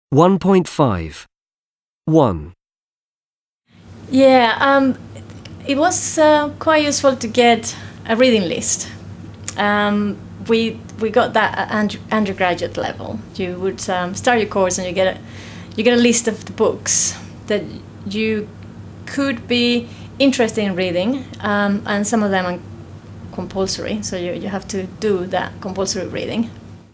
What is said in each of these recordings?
1.5. 1. Yeah, it was quite useful to get a reading list. We got that at undergraduate level. You would start your course and you get a list of the books that you could be interested in reading, and some of them are compulsory, so you have to do that compulsory reading.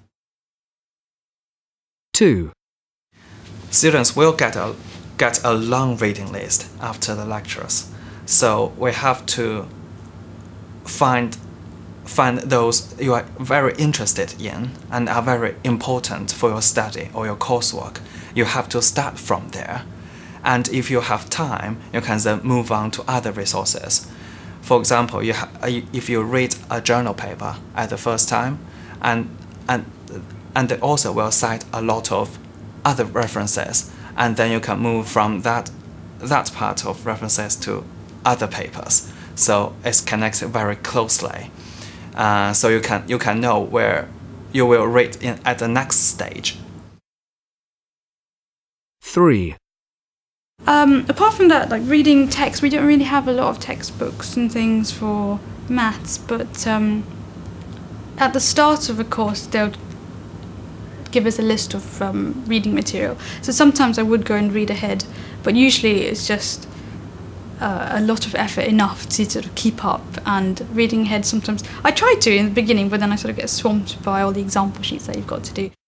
2. Students will get a long reading list after the lectures, so we have to find those you are very interested in and are very important for your study or your coursework. You have to start from there, and if you have time, you can then move on to other resources. For example, if you read a journal paper at the first time, and they also will cite a lot of other references, and then you can move from that part of references to other papers. So it's connected very closely. So you can know where you will read at the next stage. 3. Apart from that, like reading text, we don't really have a lot of textbooks and things for maths, but at the start of a course they'll give us a list of reading material. So sometimes I would go and read ahead, but usually it's just a lot of effort enough to sort of keep up, and reading ahead sometimes I try to in the beginning, but then I sort of get swamped by all the example sheets that you've got to do.